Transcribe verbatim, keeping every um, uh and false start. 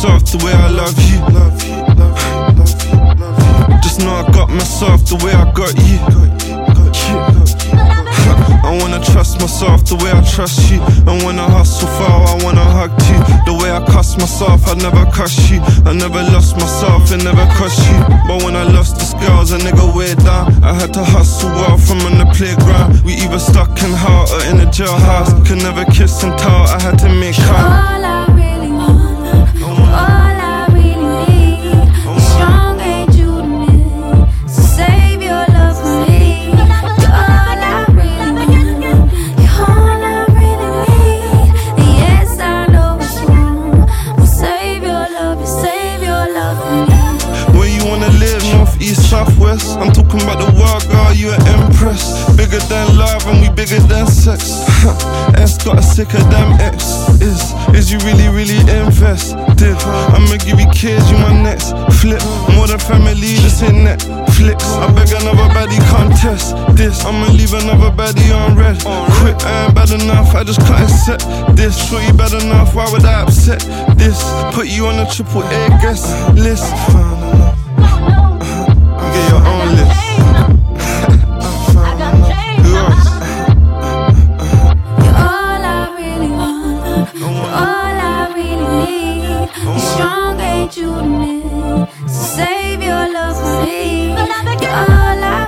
myself the way I love you. Love you, love you, love you, love you. Just know I got myself the way I got you. I wanna trust myself the way I trust you. And when I hustle far, I wanna hug you. The way I cuss myself, I never cuss you. I never lost myself, it never cost you. But when I lost the scales, a nigga way down. I had to hustle well from on the playground. We either stuck in hell or in a jailhouse. Could never kiss and tell, I had to make All out. I really want, all I really need, is strong ain't you to me. So save your love for me. You're all I really want, you're all I really need. And yes, I know it's wrong, but save your love, you save your love for me. Where you wanna live, north, east, south, west? I'm talking about the world, girl, you an empress. Bigger than love and we bigger than sex. S got a sicker than X. Is, is you really, really invested? I'ma give you kids, you my next flip. More than family, just hit Netflix. I beg another baddie contest this. I'ma leave another baddie on red. Quick, I ain't bad enough, I just can't accept this. Sure you bad enough, why would I upset this? Put you on a triple A guest list. Get your own list. Who else? You're all I really want, you're all I really need. You're strong ain't you to me, so save your love for me. You're all I